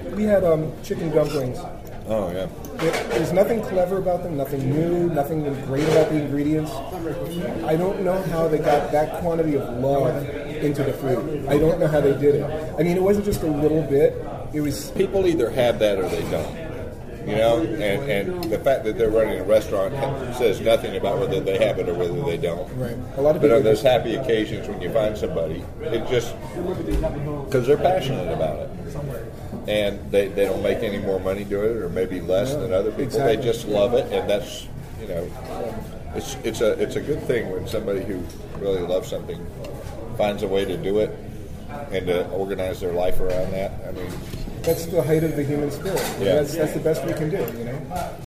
We had chicken dumplings. Oh, yeah. There's nothing clever about them, nothing new, nothing great about the ingredients. I don't know how they got that quantity of love into the food. I don't know how they did it. I mean, it wasn't just a little bit. It was... People either have that or they don't. You know, and the fact that they're running a restaurant says nothing about whether they have it or whether they don't. Right. A lot of but people on those happy occasions when you find somebody, it just because they're passionate about it, and they don't make any more money doing it, or maybe less than other people. Exactly. They just love it, and that's it's a good thing when somebody who really loves something finds a way to do it and to organize their life around that. I mean. That's the height of the human spirit. Yeah. That's the best we can do, you know?